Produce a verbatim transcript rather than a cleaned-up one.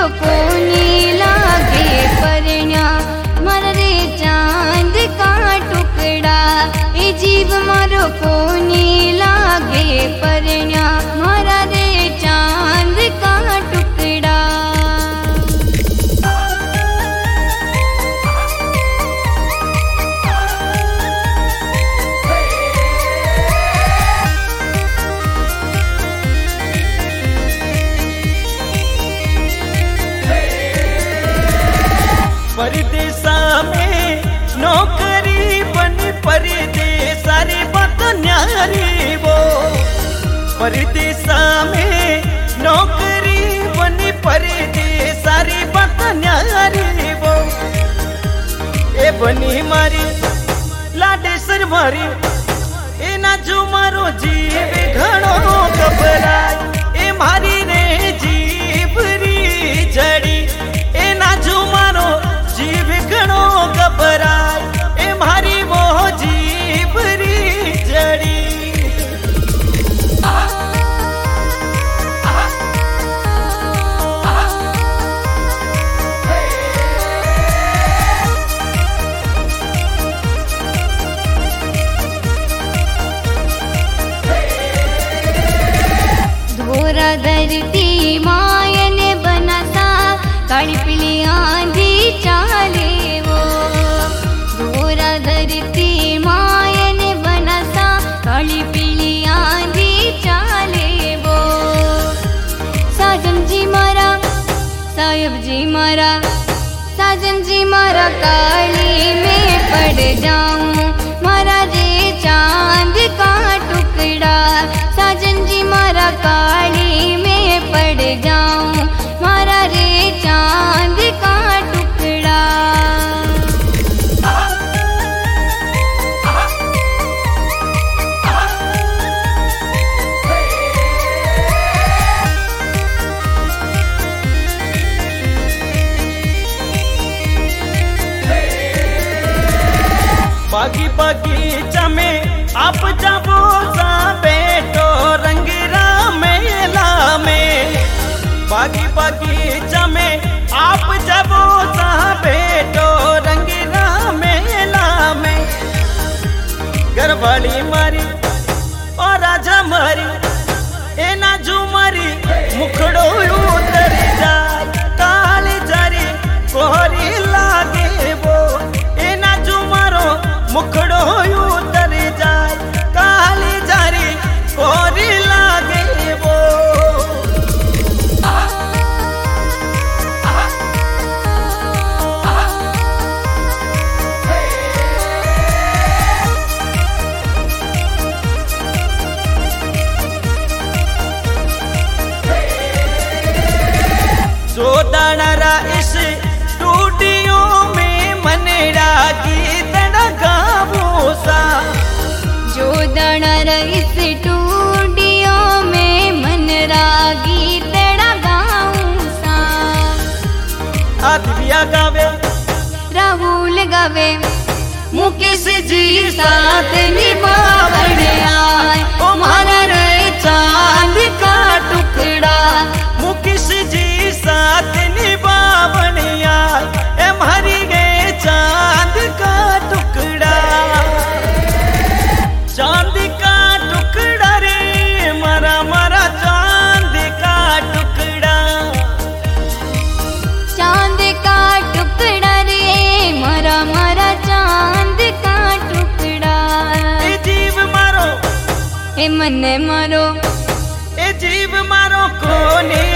मारो कोनी लागे परण्या मारा रे चांद का टुकड़ा। ए जीव मारो कोनी लागे परण्या मारा रे चांद का टुकड़ा। परदेसा में नौकरी बनी परदेसा रे बात न्यारी वो। परदेसा में नौकरी बनी परदेसा रे बात न्यारी वो। ए बनी मारी लाडेसर मारी ए ना जो मारो जीव घणो घबराय। ए मारी रे जीव री जड़ी ए ना जो मारो जीव घणो घबराय। ए मारी वो जीव री जड़ी। धोरा धरती मायन बनसा काली पीली आंधी चाले वो। धोरा धरती मायन बनसा काली पीली आंधी चाले वो। साजन जी मारा साहिब जी मारा साजन जी मारा काली में पड़ जाऊं मारा रे चांद का टुकड़ा। साजन जी मारा काली में पड़ जाऊं मारा रे चांद का टुकड़ा। बागी बगीचा में आप जाबो सा बेटो रंगीरा मेला में। बागी बगीचा में आप जाबो सा बेटो रंगीरा मेला में। घरवाली मारी और राजा मारी ए ना झूमरी मुखड़ो उतर जाए। काली जारी कोहरी लागे वो ए ना झूमरो मुखड़ो उतर जाए। काली जारी कोहरी लागे वो। जो दाड़ा इस स्टूडियो में मनड़ा गीत गावो सा। जो दाड़ा इस स्टूडियो में मनरा गीत गाऊं सा। आदिया गावे राहुल गावे मुकेश जी साथ निभावण आए ओ मारा रे चांद का टुकड़ा। मुकेश जी साथ निभावण आए ए मारी गे चांद का टुकड़ा। चांद का टुकड़ा रे मारा मारा चांद का टुकड़ा। चांद का टुकड़ा रे मारा मारा चांद का टुकड़ा। ए जीव मारो ए मन मारो ए जीव मारो कोने